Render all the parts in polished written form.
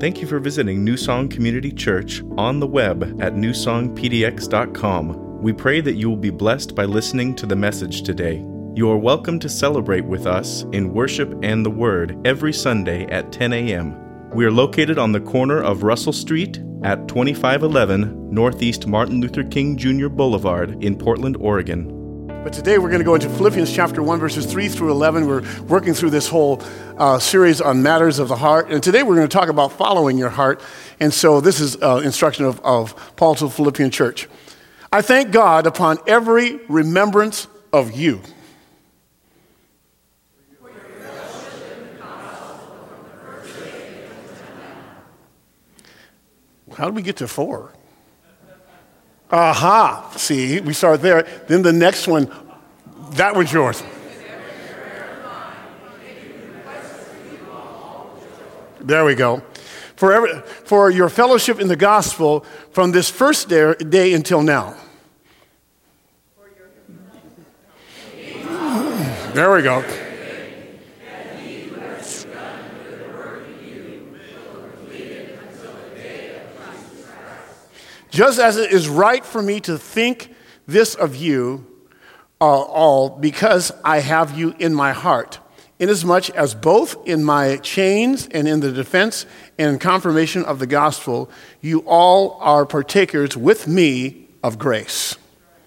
Thank you for visiting New Song Community Church on the web at newsongpdx.com. We pray that you will be blessed by listening to the message today. You are welcome to celebrate with us in worship and the Word every Sunday at 10 a.m. We are located on the corner of Russell Street at 2511 Northeast Martin Luther King Jr. Boulevard in Portland, Oregon. But today we're going to go into Philippians chapter 1, verses 3 through 11. We're working through this whole series on matters of the heart. And today we're going to talk about following your heart. And so this is instruction of Paul to the Philippian church. I thank God upon every remembrance of you. How did we get to 4? Aha, see, we start there. Then the next one, that was yours. There we go. For your fellowship in the gospel from this first day until now. There we go. Just as it is right for me to think this of you all, because I have you in my heart, inasmuch as both in my chains and in the defense and confirmation of the gospel, you all are partakers with me of grace.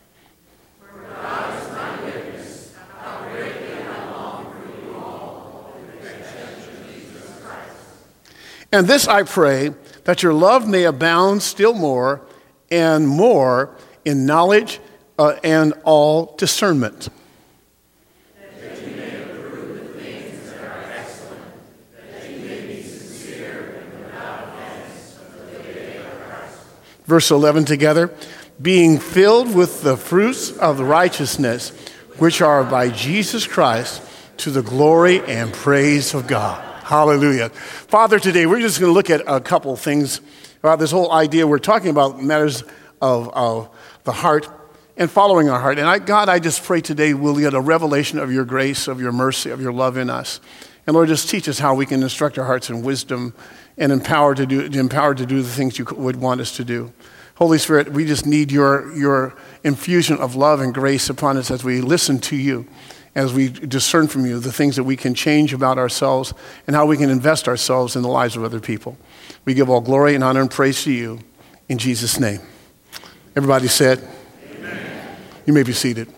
And this I pray, that your love may abound still more and more in knowledge and all discernment. That you may approve the things that are excellent, that you may be sincere and without offense until the day of Christ. Verse 11 together. Being filled with the fruits of the righteousness, which are by Jesus Christ, to the glory and praise of God. Hallelujah. Father, today we're just going to look at a couple of things about this whole idea. We're talking about matters of the heart and following our heart. And God, I just pray today we'll get a revelation of your grace, of your mercy, of your love in us. And Lord, just teach us how we can instruct our hearts in wisdom and empowered to do the things you would want us to do. Holy Spirit, we just need your infusion of love and grace upon us as we listen to you, as we discern from you the things that we can change about ourselves and how we can invest ourselves in the lives of other people. We give all glory and honor and praise to you in Jesus' name. Everybody said, amen. You may be seated.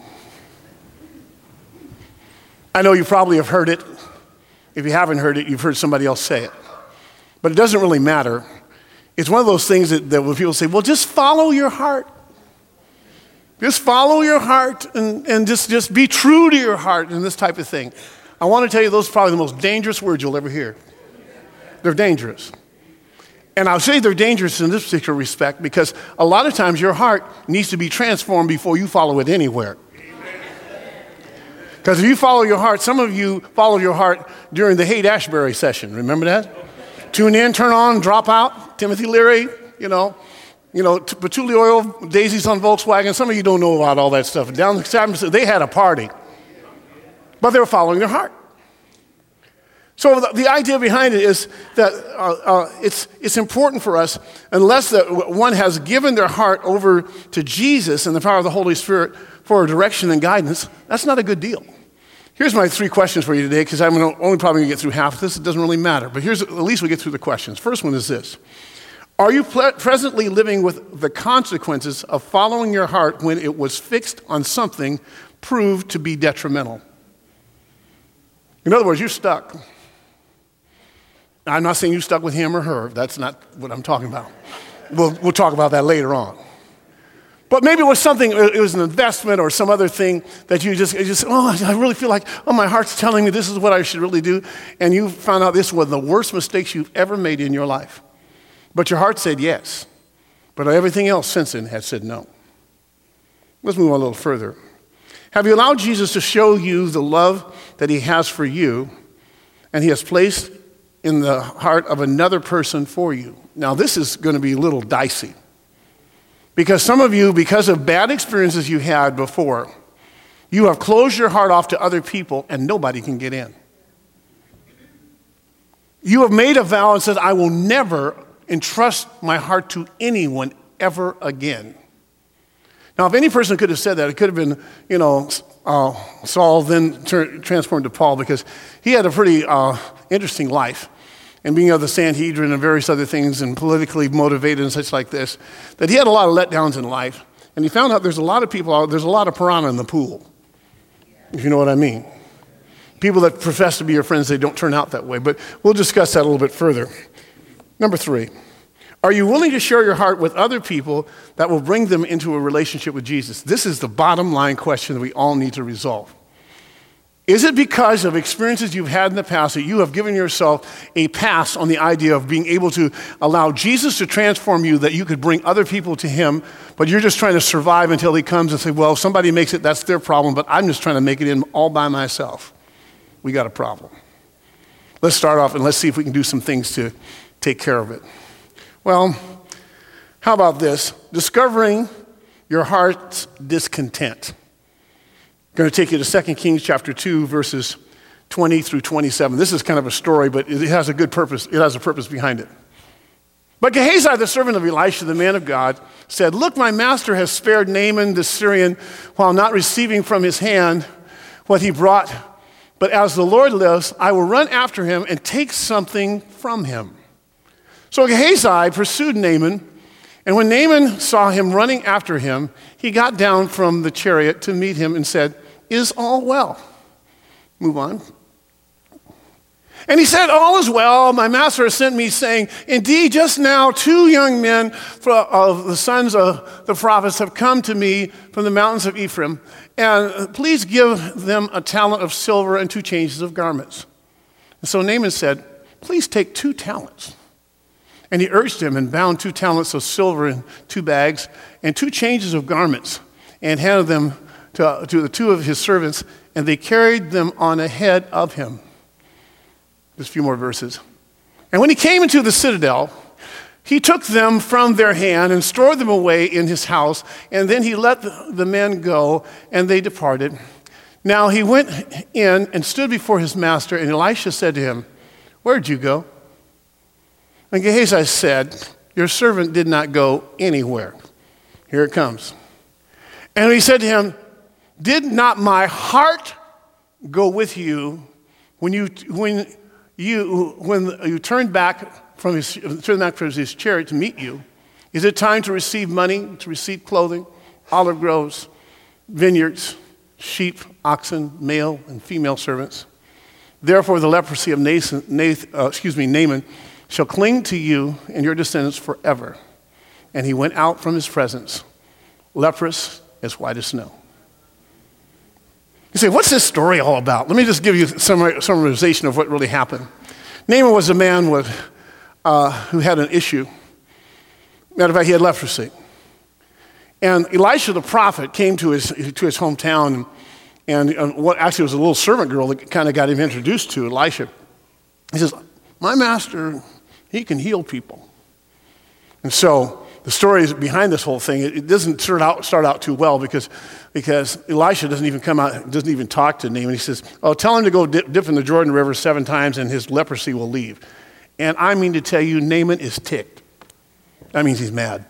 I know you probably have heard it. If you haven't heard it, you've heard somebody else say it. But it doesn't really matter. It's one of those things that when people say, well, just follow your heart. Just follow your heart and just be true to your heart and this type of thing. I want to tell you, those are probably the most dangerous words you'll ever hear. They're dangerous. And I'll say they're dangerous in this particular respect because a lot of times your heart needs to be transformed before you follow it anywhere. Because if you follow your heart, some of you followed your heart during the Haight-Ashbury session. Remember that? Tune in, turn on, drop out. Timothy Leary, patchouli oil, daisies on Volkswagen. Some of you don't know about all that stuff. Down the side, they had a party. But they were following their heart. So the idea behind it is that it's important for us, unless that one has given their heart over to Jesus and the power of the Holy Spirit for direction and guidance, that's not a good deal. Here's my 3 questions for you today, because I'm only probably going to get through half of this. It doesn't really matter. But at least we get through the questions. First one is this. Are you presently living with the consequences of following your heart when it was fixed on something proved to be detrimental? In other words, you're stuck. I'm not saying you stuck with him or her. That's not what I'm talking about. We'll talk about that later on. But maybe it was something, it was an investment or some other thing that you just I really feel like, my heart's telling me this is what I should really do. And you found out this was the worst mistakes you've ever made in your life. But your heart said yes. But everything else since then had said no. Let's move on a little further. Have you allowed Jesus to show you the love that he has for you and he has placed in the heart of another person for you? Now, this is going to be a little dicey. Because some of you, because of bad experiences you had before, you have closed your heart off to other people and nobody can get in. You have made a vow and said, I will never entrust my heart to anyone ever again. Now, if any person could have said that, it could have been, Saul, then transformed to Paul, because he had a pretty interesting life. And being of the Sanhedrin and various other things and politically motivated and such like this, that he had a lot of letdowns in life. And he found out there's a lot of people out, there's a lot of piranha in the pool, if you know what I mean. People that profess to be your friends, they don't turn out that way. But we'll discuss that a little bit further. Number 3, are you willing to share your heart with other people that will bring them into a relationship with Jesus? This is the bottom line question that we all need to resolve. Is it because of experiences you've had in the past that you have given yourself a pass on the idea of being able to allow Jesus to transform you, that you could bring other people to him, but you're just trying to survive until he comes and say, well, if somebody makes it, that's their problem, but I'm just trying to make it in all by myself? We got a problem. Let's start off and let's see if we can do some things to take care of it. Well, how about this? Discovering your heart's discontent. I'm going to take you to 2 Kings chapter 2, verses 20 through 27. This is kind of a story, but it has a good purpose. It has a purpose behind it. But Gehazi, the servant of Elisha, the man of God, said, look, my master has spared Naaman the Syrian while not receiving from his hand what he brought. But as the Lord lives, I will run after him and take something from him. So Gehazi pursued Naaman, and when Naaman saw him running after him, he got down from the chariot to meet him and said, is all well? Move on. And he said, all is well. My master has sent me, saying, indeed, just now 2 young men of the sons of the prophets have come to me from the mountains of Ephraim, and please give them a talent of silver and 2 changes of garments. And so Naaman said, please take 2 talents. And he urged him and bound 2 talents of silver in 2 bags and 2 changes of garments, and handed them to the 2 of his servants, and they carried them on ahead of him. Just a few more verses. And when he came into the citadel, he took them from their hand and stored them away in his house, and then he let the men go, and they departed. Now he went in and stood before his master, and Elisha said to him, where'd you go? And Gehazi said, your servant did not go anywhere. Here it comes. And he said to him, did not my heart go with you when you turned back from his chariot to meet you? Is it time to receive money, to receive clothing, olive groves, vineyards, sheep, oxen, male and female servants? Therefore the leprosy of Naaman shall cling to you and your descendants forever. And he went out from his presence, leprous as white as snow. You say, what's this story all about? Let me just give you some summarization of what really happened. Naaman was a man who had an issue. Matter of fact, he had leprosy. And Elisha the prophet came to his hometown, and what actually was a little servant girl that kind of got him introduced to Elisha. He says, my master, he can heal people. And so the story is behind this whole thing. It doesn't start out too well because Elisha doesn't even talk to Naaman. He says, oh, tell him to go dip in the Jordan River 7 times and his leprosy will leave. And I mean to tell you, Naaman is ticked. That means he's mad.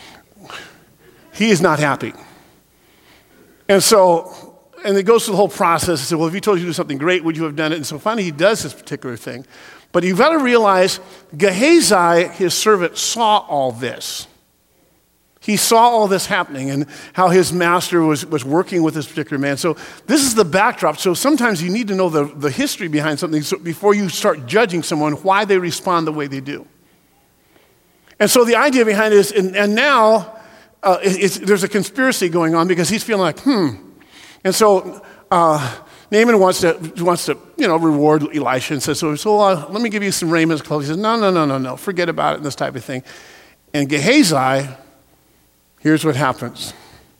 He is not happy. And it goes through the whole process. He said, well, if he told you to do something great, would you have done it? And so finally he does this particular thing. But you've got to realize Gehazi, his servant, saw all this. He saw all this happening and how his master was working with this particular man. So this is the backdrop. So sometimes you need to know the history behind something before you start judging someone, why they respond the way they do. And so the idea behind it is, and now there's a conspiracy going on because he's feeling like, And so Naaman wants to reward Elisha and says, so let me give you some raiment clothes. He says, no, forget about it and this type of thing. And Gehazi, here's what happens.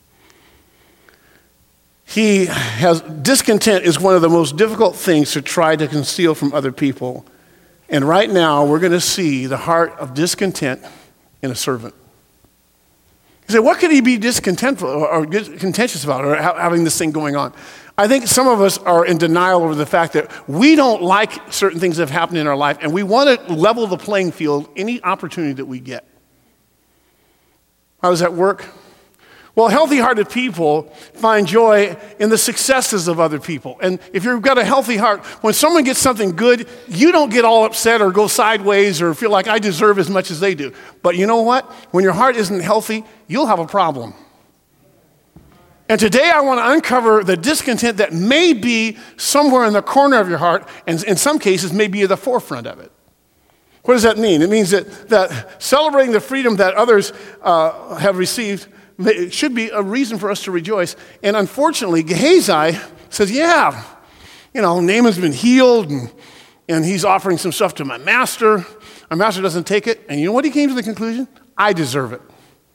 Discontent is one of the most difficult things to try to conceal from other people. And right now, we're going to see the heart of discontent in a servant. You say, what could he be discontent or contentious about or having this thing going on? I think some of us are in denial over the fact that we don't like certain things that have happened in our life, and we want to level the playing field any opportunity that we get. How does that work? Well, healthy-hearted people find joy in the successes of other people. And if you've got a healthy heart, when someone gets something good, you don't get all upset or go sideways or feel like I deserve as much as they do. But you know what? When your heart isn't healthy, you'll have a problem. And today I want to uncover the discontent that may be somewhere in the corner of your heart, and in some cases may be at the forefront of it. What does that mean? It means that celebrating the freedom that others have received it should be a reason for us to rejoice. And unfortunately, Gehazi says, yeah, Naaman's been healed, and he's offering some stuff to my master. My master doesn't take it. And you know what he came to the conclusion? I deserve it.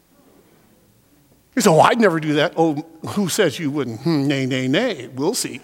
He said, I'd never do that. Oh, who says you wouldn't? Nay. We'll see.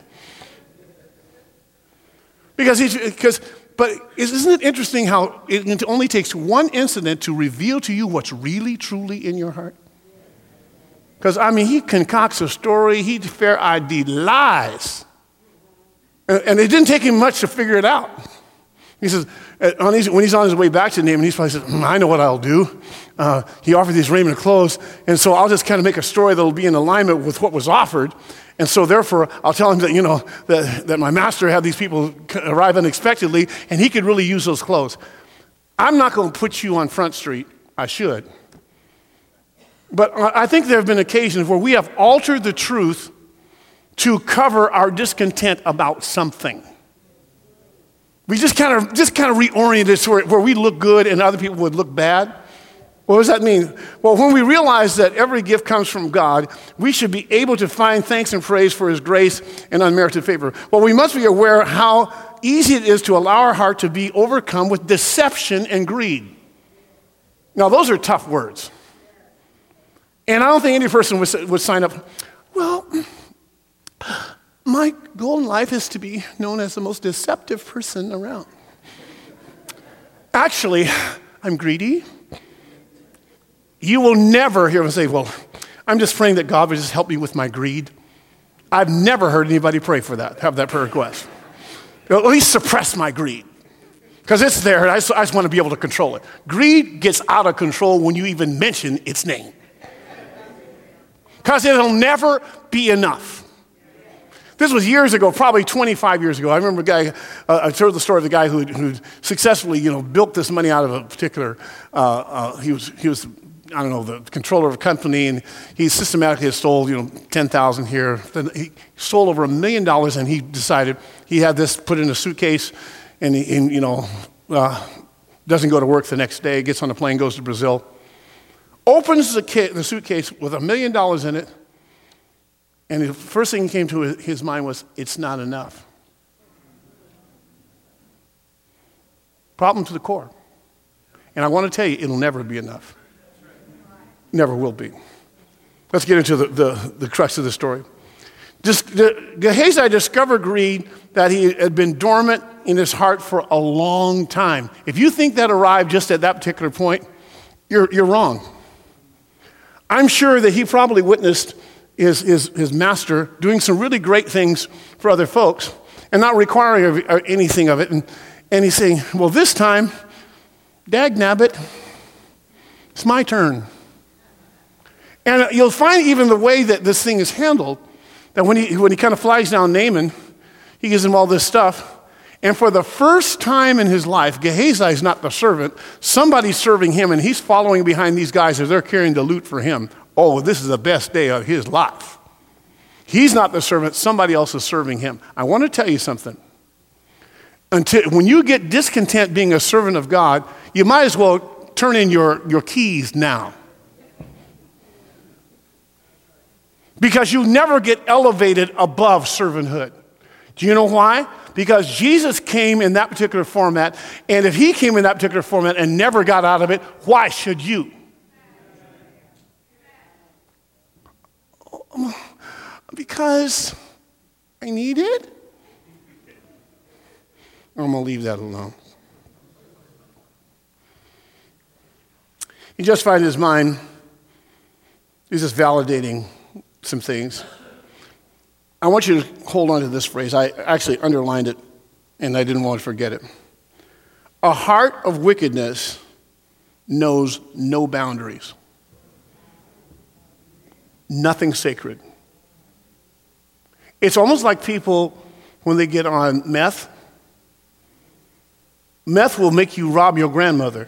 But isn't it interesting how it only takes one incident to reveal to you what's really, truly in your heart? Because, he concocts a story, he fair ID lies. And it didn't take him much to figure it out. He says, when he's on his way back to Naaman, he probably says, I know what I'll do. He offered these raiment and clothes, and so I'll just kind of make a story that'll be in alignment with what was offered. And so therefore, I'll tell him that, that my master had these people arrive unexpectedly, and he could really use those clothes. I'm not going to put you on Front Street. I should. But I think there have been occasions where we have altered the truth to cover our discontent about something. We just kind of reoriented it where we look good and other people would look bad. What does that mean? Well, when we realize that every gift comes from God, we should be able to find thanks and praise for his grace and unmerited favor. Well, we must be aware how easy it is to allow our heart to be overcome with deception and greed. Now, those are tough words. And I don't think any person would sign up, well, my goal in life is to be known as the most deceptive person around. Actually, I'm greedy. You will never hear me say, well, I'm just praying that God would just help me with my greed. I've never heard anybody pray for that, have that prayer request. At least suppress my greed. Because it's there, and I just want to be able to control it. Greed gets out of control when you even mention its name. Because it'll never be enough. This was years ago, probably 25 years ago. I remember a guy, I told the story of the guy who successfully, built this money out of a particular, he was, I don't know, the controller of a company, and he systematically stole, 10,000 here. Then he stole over $1 million, and he decided he had this put in a suitcase, and doesn't go to work the next day, gets on a plane, goes to Brazil. Opens the suitcase with $1 million in it, and the first thing that came to his mind was, it's not enough. Problem to the core. And I want to tell you, it'll never be enough. Never will be. Let's get into the crux of the story. Gehazi discovered greed that he had been dormant in his heart for a long time. If you think that arrived just at that particular point, you're wrong. I'm sure that he probably witnessed his master doing some really great things for other folks and not requiring anything of it. And he's saying, well, this time, dag nabbit, it's my turn. And you'll find even the way that this thing is handled, that when he kind of flags down Naaman, he gives him all this stuff. And for the first time in his life, Gehazi is not the servant. Somebody's serving him, and he's following behind these guys as they're carrying the loot for him. Oh, this is the best day of his life. He's not the servant. Somebody else is serving him. I want to tell you something. When you get discontent being a servant of God, you might as well turn in your keys now. Because you never get elevated above servanthood. Do you know why? Because Jesus came in that particular format, and if he came in that particular format and never got out of it, why should you? Because I need it? I'm going to leave that alone. He justified in his mind. He's just validating some things. I want you to hold on to this phrase. I actually underlined it, and I didn't want to forget it. A heart of wickedness knows no boundaries. Nothing sacred. It's almost like people, when they get on meth will make you rob your grandmother.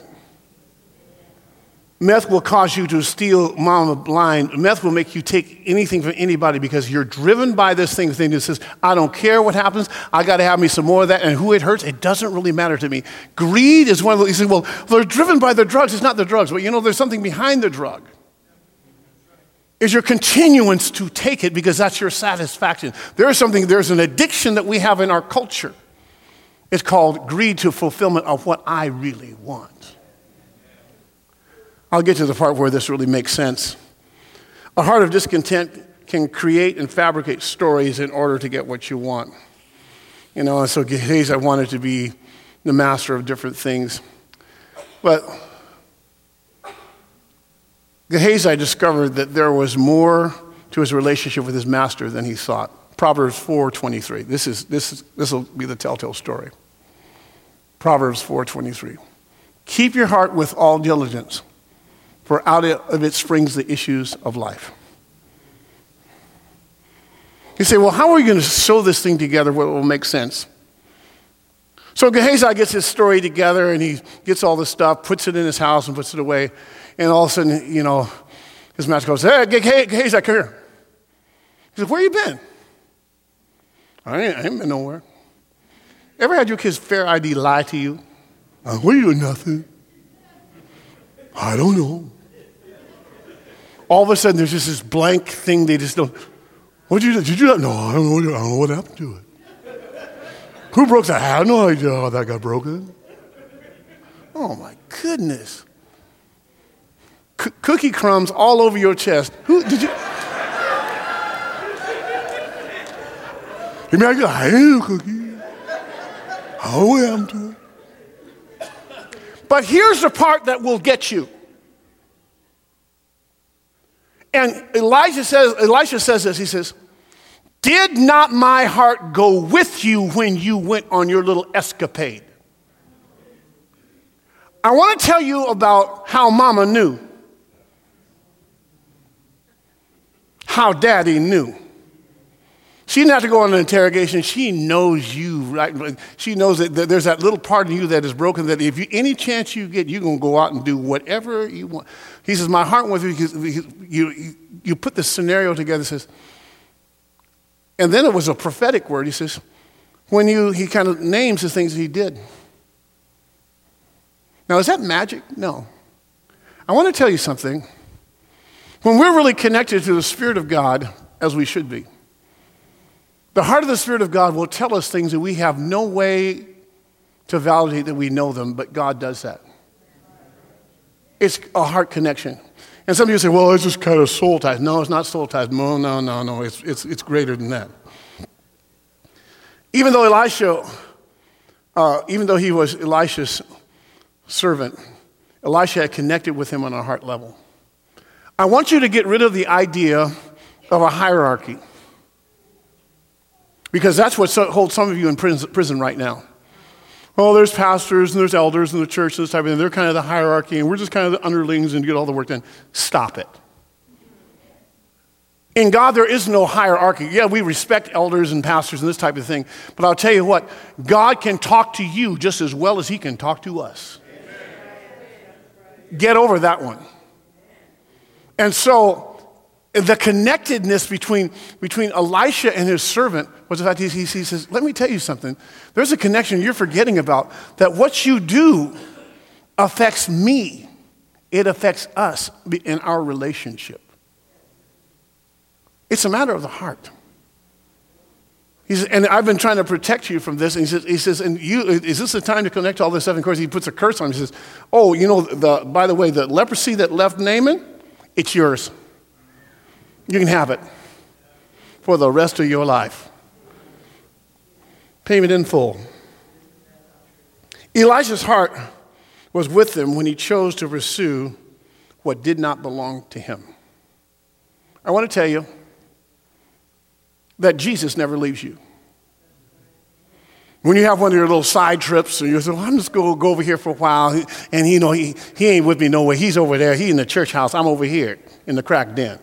Meth will cause you to steal mama blind. Meth will make you take anything from anybody because you're driven by this thing that says, I don't care what happens, I got to have me some more of that, and who it hurts, it doesn't really matter to me. Greed is one of those, you say, well, they're driven by the drugs. It's not the drugs, but there's something behind the drug. Is your continuance to take it because that's your satisfaction. There's an addiction that we have in our culture. It's called greed to fulfillment of what I really want. I'll get to the part where this really makes sense. A heart of discontent can create and fabricate stories in order to get what you want. And so Gehazi wanted to be the master of different things. But Gehazi discovered that there was more to his relationship with his master than he thought. Proverbs 4:23. This will be the telltale story. Proverbs 4:23. Keep your heart with all diligence, for out of it springs the issues of life. You say, well, how are we going to sew this thing together where it will make sense? So Gehazi gets his story together, and he gets all this stuff, puts it in his house and puts it away. And all of a sudden, his master goes, hey, Gehazi, come here. He says, where you been? I ain't been nowhere. Ever had your kids' fair ID lie to you? What are you doing? Nothing. I don't know. All of a sudden, there's just this blank thing they just don't. What did you do? Did you do that? No, I don't know what happened to it. Who broke that? I have no idea how that got broken. Oh, my goodness. Cookie crumbs all over your chest. Who did you? I ain't no cookie. I don't know what happened to it. But here's the part that will get you. And Elisha says this, he says, did not my heart go with you when you went on your little escapade? I want to tell you about how mama knew. How daddy knew. She didn't have to go on an interrogation. She knows you, right? She knows that there's that little part of you that is broken, that if any chance you get, you're going to go out and do whatever you want. He says, my heart went with you. You put the scenario together, says, and then it was a prophetic word. He says, he kind of names the things he did. Now, is that magic? No. I want to tell you something. When we're really connected to the Spirit of God, as we should be, the heart of the Spirit of God will tell us things that we have no way to validate that we know them, but God does that. It's a heart connection. And some people say, well, it's just kind of soul ties. No, it's not soul ties. No. It's greater than that. Even though he was Elisha's servant, Elisha had connected with him on a heart level. I want you to get rid of the idea of a hierarchy, because that's what holds some of you in prison right now. Oh, there's pastors and there's elders in the church and this type of thing. They're kind of the hierarchy, and we're just kind of the underlings and get all the work done. Stop it. In God, there is no hierarchy. Yeah, we respect elders and pastors and this type of thing. But I'll tell you what, God can talk to you just as well as he can talk to us. Get over that one. And so the connectedness between Elisha and his servant was the fact he says, let me tell you something. There's a connection you're forgetting about, that what you do affects me. It affects us in our relationship. It's a matter of the heart. He says, and I've been trying to protect you from this. And he says, and is this the time to connect all this stuff? And of course, he puts a curse on him. He says, oh, by the way, the leprosy that left Naaman, it's yours. You can have it for the rest of your life. Payment in full. Elisha's heart was with him when he chose to pursue what did not belong to him. I want to tell you, that Jesus never leaves you. When you have one of your little side trips, and you say, well, I'm just going to go over here for a while, and he ain't with me nowhere. He's over there. He's in the church house. I'm over here in the crack den.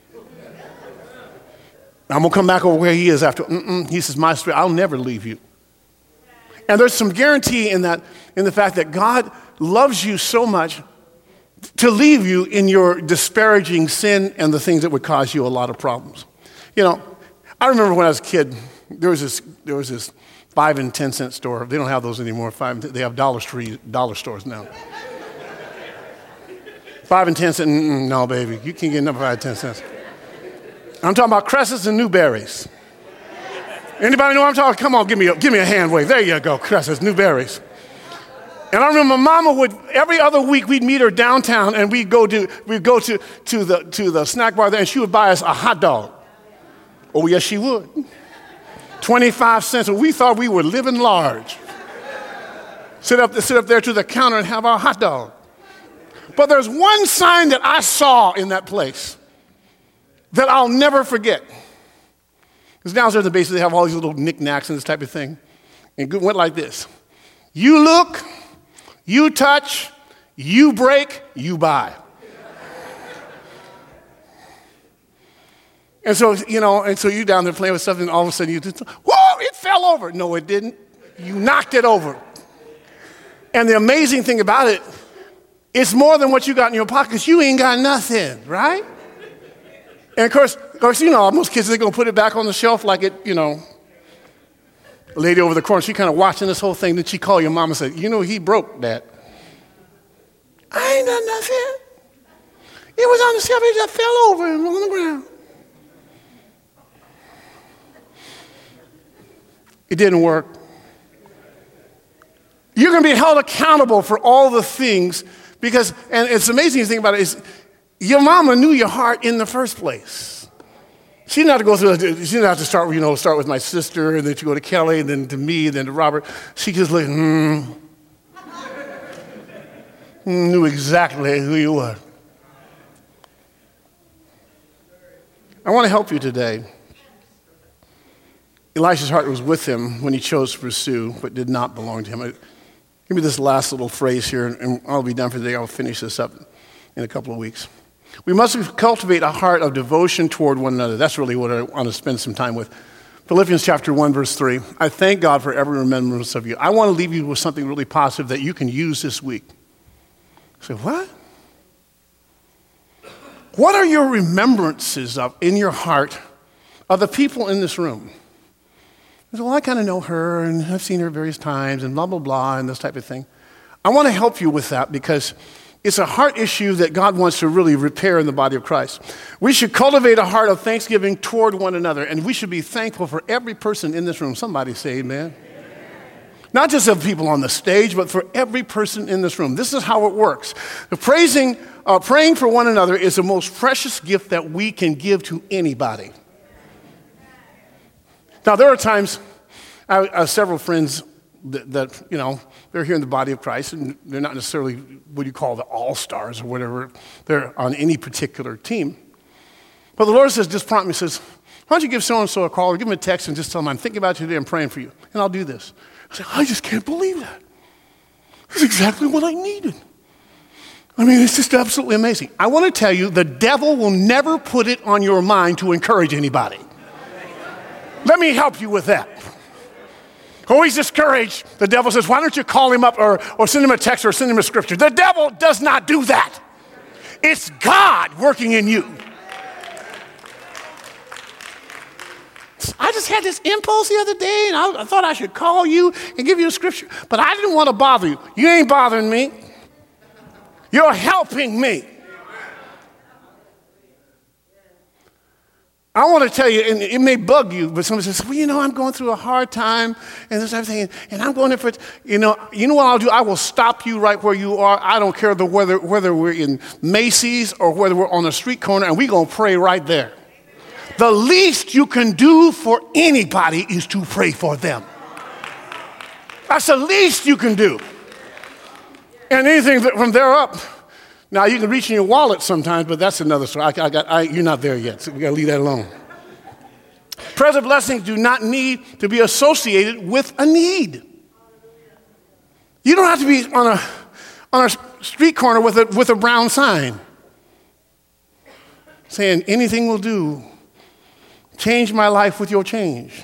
I'm going to come back over where he is after. He says, my spirit, I'll never leave you. And there's some guarantee in that, in the fact that God loves you so much to leave you in your disparaging sin and the things that would cause you a lot of problems. You know, I remember when I was a kid, there was this 5 and 10 cent store. They don't have those anymore. They have dollar stores now. 5 and 10 cents. No, baby, you can't get enough 5 and 10 cents. I'm talking about cresses and newberries. Anybody know what I'm talking? Come on, give me a hand wave. There you go, cresses, newberries. And I remember Mama would, every other week, we'd meet her downtown, and we'd go to the snack bar there, and she would buy us a hot dog. Oh, yes, she would. 25 cents, and we thought we were living large. Sit up there to the counter and have our hot dog. But there's one sign that I saw in that place that I'll never forget. Because downstairs in the basement, they have all these little knickknacks and this type of thing. And it went like this. You look, you touch, you break, you buy. And so, you're down there playing with something, and all of a sudden you just, whoa, it fell over. No, it didn't. You knocked it over. And the amazing thing about it, it's more than what you got in your pocket, because you ain't got nothing, right? And of course, most kids, they're going to put it back on the shelf like it, a lady over the corner, she kind of watching this whole thing. Then she called your mom and said, he broke that. I ain't done nothing. It was on the shelf, it just fell over and on the ground. It didn't work. You're going to be held accountable for all the things because, and it's amazing thing about it is, your mama knew your heart in the first place. She didn't have to go through. She didn't have to start with my sister, and then to go to Kelly, and then to me, and then to Robert. She just looked, knew exactly who you were. I want to help you today. Elisha's heart was with him when he chose to pursue what did not belong to him. Give me this last little phrase here, and I'll be done for the day. I'll finish this up in a couple of weeks. We must cultivate a heart of devotion toward one another. That's really what I want to spend some time with. Philippians chapter 1, verse 3. I thank God for every remembrance of you. I want to leave you with something really positive that you can use this week. Say, what? What are your remembrances of in your heart of the people in this room? Well, I kind of know her, and I've seen her various times, and blah, blah, blah, and this type of thing. I want to help you with that because it's a heart issue that God wants to really repair in the body of Christ. We should cultivate a heart of thanksgiving toward one another, and we should be thankful for every person in this room. Somebody say amen. Not just of people on the stage, but for every person in this room. This is how it works. Praying for one another is the most precious gift that we can give to anybody. Now, there are times, I have several friends that they're here in the body of Christ, and they're not necessarily what you call the all-stars or whatever. They're on any particular team. But the Lord says, just prompt me, says, why don't you give so-and-so a call or give them a text and just tell them, I'm thinking about you today, I'm praying for you, and I'll do this. I said, I just can't believe that. That's exactly what I needed. I mean, it's just absolutely amazing. I want to tell you, the devil will never put it on your mind to encourage anybody. Let me help you with that. Always discouraged. The devil says, why don't you call him up or send him a text or send him a scripture? The devil does not do that. It's God working in you. I just had this impulse the other day, and I thought I should call you and give you a scripture, but I didn't want to bother you. You ain't bothering me. You're helping me. I want to tell you, and it may bug you, but somebody says, well, I'm going through a hard time and this type of thing, and I'm going there for, you know what I'll do? I will stop you right where you are. I don't care whether we're in Macy's or whether we're on a street corner, and we're going to pray right there. The least you can do for anybody is to pray for them. That's the least you can do. And anything from there up, now you can reach in your wallet sometimes, but that's another story. You're not there yet, so we got to leave that alone. Prayers of blessing do not need to be associated with a need. You don't have to be on a street corner with a brown sign saying, anything will do. Change my life with your change.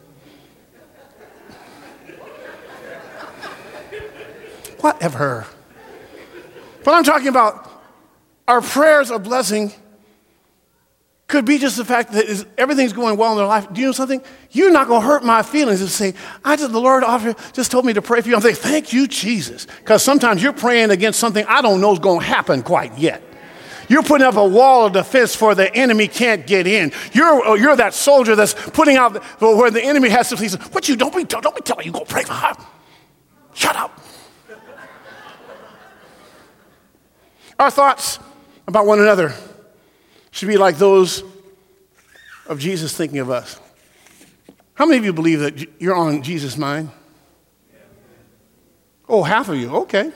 Whatever. But I'm talking about our prayers of blessing could be just the fact that everything's going well in their life. Do you know something? You're not going to hurt my feelings and say, the Lord just told me to pray for you. I'm thinking, thank you, Jesus. Because sometimes you're praying against something I don't know is going to happen quite yet. You're putting up a wall of defense for the enemy can't get in. You're that soldier that's putting out where the enemy has to say, don't be telling you go pray for her. Shut up. Our thoughts about one another should be like those of Jesus thinking of us. How many of you believe that you're on Jesus' mind? Oh, half of you. Okay.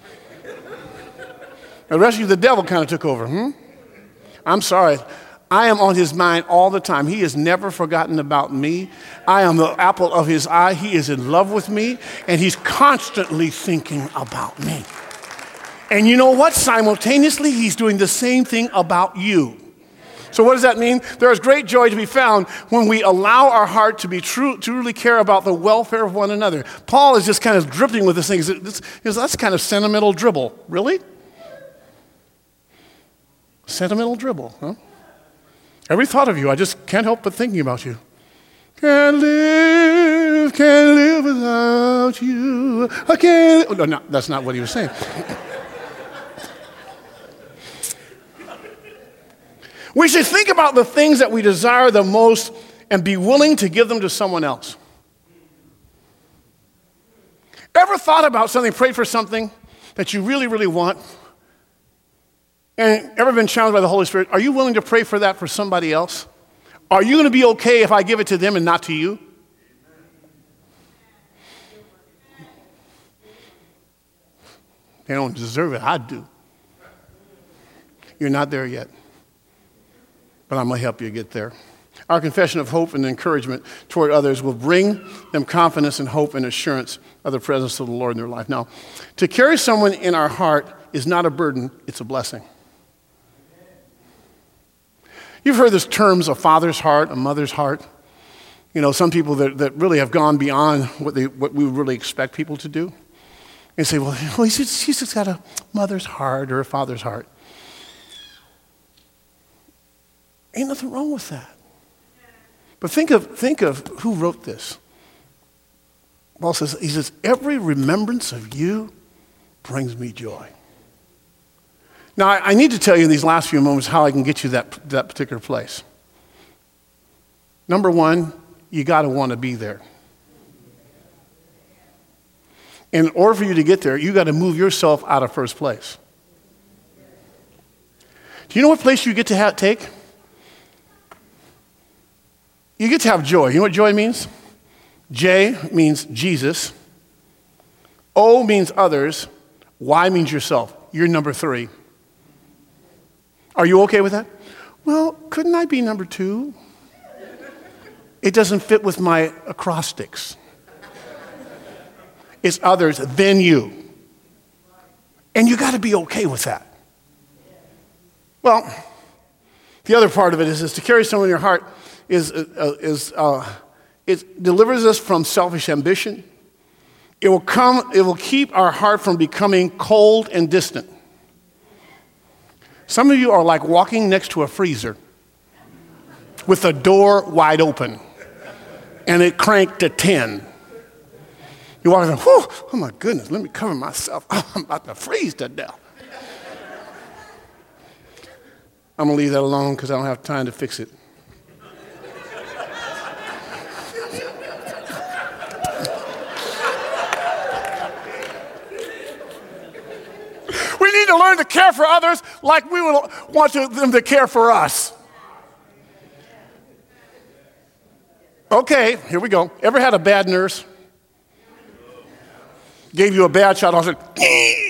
The rest of you, the devil kind of took over. I'm sorry. I am on his mind all the time. He has never forgotten about me. I am the apple of his eye. He is in love with me, and he's constantly thinking about me. And you know what? Simultaneously, he's doing the same thing about you. So what does that mean? There is great joy to be found when we allow our heart to be truly care about the welfare of one another. Paul is just kind of dripping with this thing. That's kind of sentimental dribble. Really? Sentimental dribble, huh? Every thought of you, I just can't help but thinking about you. Can't live without you. I can't. Oh, no, that's not what he was saying. We should think about the things that we desire the most and be willing to give them to someone else. Ever thought about something, prayed for something that you really, really want? And ever been challenged by the Holy Spirit? Are you willing to pray for that for somebody else? Are you going to be okay if I give it to them and not to you? They don't deserve it. I do. You're not there yet. But I'm going to help you get there. Our confession of hope and encouragement toward others will bring them confidence and hope and assurance of the presence of the Lord in their life. Now, to carry someone in our heart is not a burden, it's a blessing. You've heard this terms a father's heart, a mother's heart. You know, some people that really have gone beyond what we really expect people to do. And say, well, she's just got a mother's heart or a father's heart. Ain't nothing wrong with that. But think of who wrote this. Paul says, he says, every remembrance of you brings me joy. Now, I need to tell you in these last few moments how I can get you that particular place. Number one, you got to want to be there. In order for you to get there, you got to move yourself out of first place. Do you know what place you get to take? You get to have joy. You know what joy means? J means Jesus. O means others. Y means yourself. You're number 3. Are you okay with that? Well, couldn't I be number 2? It doesn't fit with my acrostics. It's others, then you. And you got to be okay with that. Well, the other part of it is to carry someone in your heart it delivers us from selfish ambition. It will keep our heart from becoming cold and distant. Some of you are like walking next to a freezer with the door wide open and it cranked to 10. You walk around, whew, oh my goodness, let me cover myself. I'm about to freeze to death. I'm going to leave that alone because I don't have time to fix it. We need to learn to care for others like we would want them to care for us. Okay, here we go. Ever had a bad nurse? Gave you a bad shot. I was like,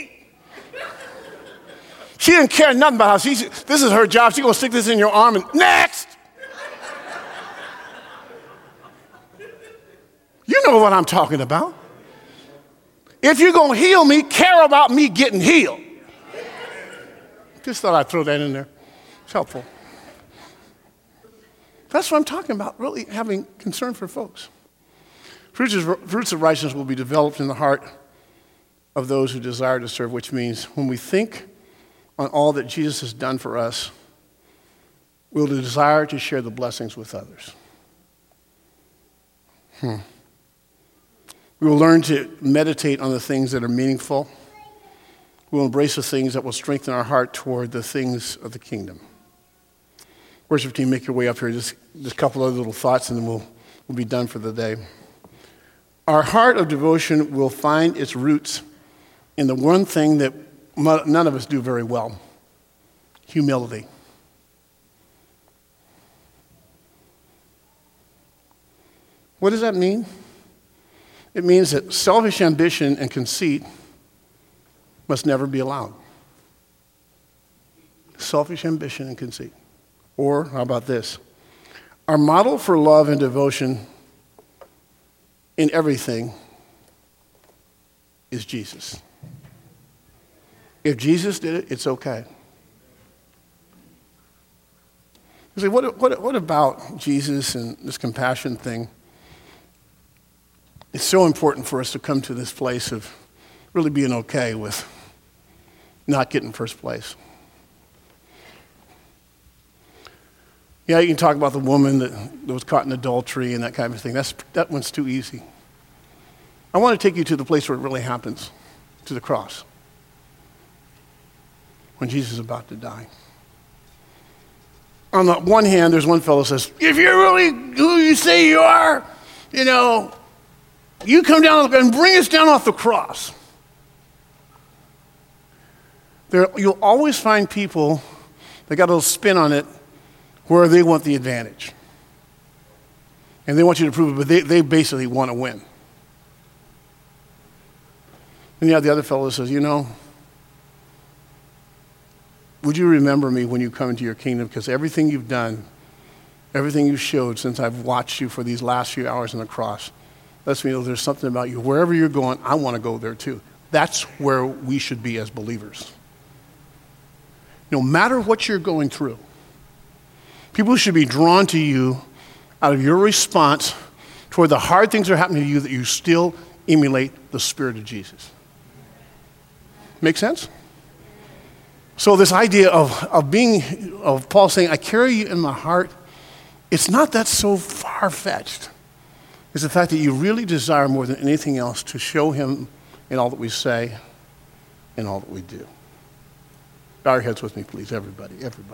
she didn't care nothing about how this is her job. She's going to stick this in your arm and next. know what I'm talking about. If you're going to heal me, care about me getting healed. Just thought I'd throw that in there. It's helpful. That's what I'm talking about, really having concern for folks. Fruits of righteousness will be developed in the heart of those who desire to serve, which means when we think on all that Jesus has done for us, we'll desire to share the blessings with others. We will learn to meditate on the things that are meaningful. We'll embrace the things that will strengthen our heart toward the things of the kingdom. Worship team, make your way up here. Just a couple of little thoughts, and then we'll be done for the day. Our heart of devotion will find its roots in the one thing that none of us do very well: humility. What does that mean? It means that selfish ambition and conceit must never be allowed. Selfish ambition and conceit. Or, how about this? Our model for love and devotion in everything is Jesus. If Jesus did it, it's okay. You say, what about Jesus and this compassion thing? It's so important for us to come to this place of really being okay with not getting first place. Yeah, you can talk about the woman that was caught in adultery and that kind of thing. That one's too easy. I want to take you to the place where it really happens, to the cross, when Jesus is about to die. On the one hand, there's one fellow who says, if you're really who you say you are, you come down and bring us down off the cross. You'll always find people that got a little spin on it where they want the advantage. And they want you to prove it, but they basically want to win. And you have the other fellow that says, would you remember me when you come into your kingdom? Because everything you've done, everything you showed since I've watched you for these last few hours on the cross, lets me know there's something about you. Wherever you're going, I want to go there too. That's where we should be as believers. No matter what you're going through, people should be drawn to you out of your response toward the hard things that are happening to you, that you still emulate the Spirit of Jesus. Make sense? So this idea of Paul saying, I carry you in my heart, it's not that so far-fetched. It's the fact that you really desire more than anything else to show him in all that we say and all that we do. Bow your heads with me, please, everybody.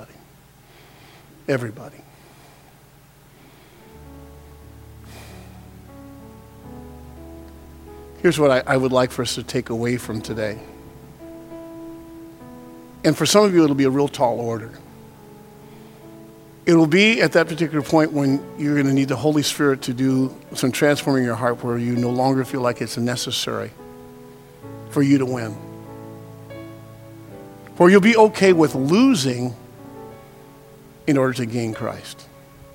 Here's what I would like for us to take away from today. And for some of you, it'll be a real tall order. It'll be at that particular point when you're going to need the Holy Spirit to do some transforming in your heart, where you no longer feel like it's necessary for you to win. Where you'll be okay with losing in order to gain Christ.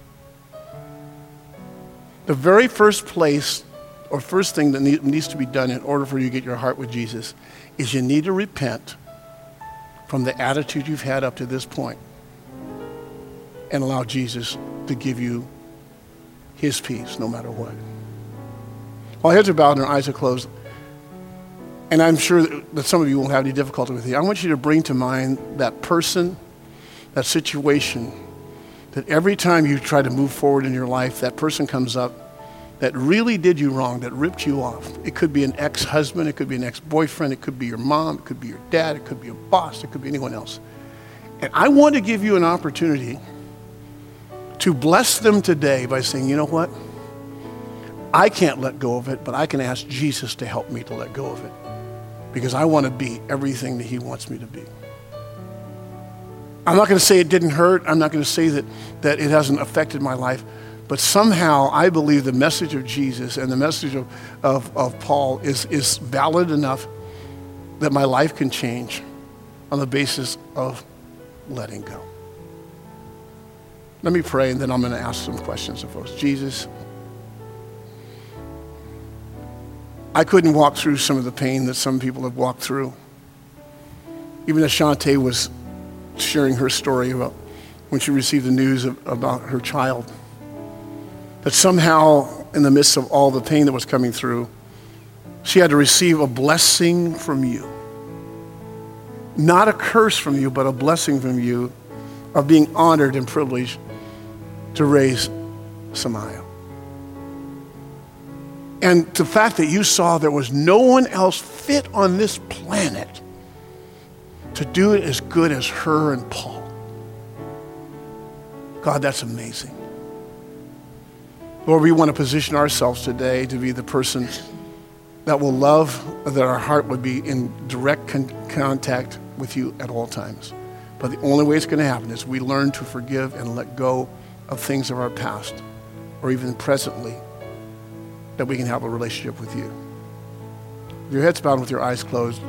The very first place or first thing that needs to be done in order for you to get your heart with Jesus is you need to repent from the attitude you've had up to this point and allow Jesus to give you his peace no matter what. While heads are bowed and our eyes are closed, and I'm sure that some of you won't have any difficulty with it, I want you to bring to mind that person, that situation, that every time you try to move forward in your life, that person comes up that really did you wrong, that ripped you off. It could be an ex-husband, it could be an ex-boyfriend, it could be your mom, it could be your dad, it could be a boss, it could be anyone else. And I want to give you an opportunity to bless them today by saying, you know what? I can't let go of it, but I can ask Jesus to help me to let go of it, because I want to be everything that he wants me to be. I'm not going to say it didn't hurt. I'm not going to say that it hasn't affected my life. But somehow I believe the message of Jesus and the message of Paul is valid enough that my life can change on the basis of letting go. Let me pray, and then I'm going to ask some questions of folks. Jesus, I couldn't walk through some of the pain that some people have walked through. Even as Shante was sharing her story about when she received the news about her child, that somehow in the midst of all the pain that was coming through, she had to receive a blessing from you. Not a curse from you, but a blessing from you of being honored and privileged to raise Samaya. And the fact that you saw there was no one else fit on this planet to do it as good as her and Paul. God, that's amazing. Lord, we want to position ourselves today to be the person that will love, that our heart would be in direct contact with you at all times. But the only way it's going to happen is we learn to forgive and let go of things of our past, or even presently, that we can have a relationship with you. With your heads bowed and with your eyes closed,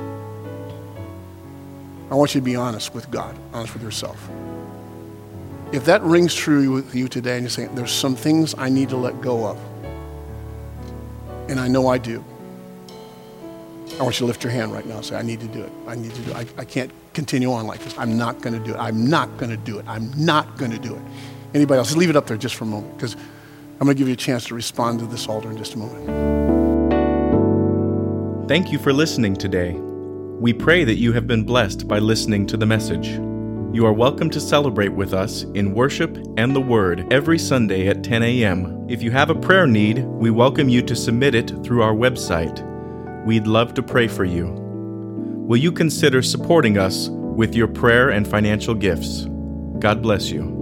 I want you to be honest with God, honest with yourself. If that rings true with you today and you're saying, there's some things I need to let go of, and I know I do, I want you to lift your hand right now and say, I need to do it. I need to do it. I can't continue on like this. I'm not going to do it. I'm not going to do it. I'm not going to do it. Anybody else? Just leave it up there just for a moment, because I'm going to give you a chance to respond to this altar in just a moment. Thank you for listening today. We pray that you have been blessed by listening to the message. You are welcome to celebrate with us in worship and the Word every Sunday at 10 a.m. If you have a prayer need, we welcome you to submit it through our website. We'd love to pray for you. Will you consider supporting us with your prayer and financial gifts? God bless you.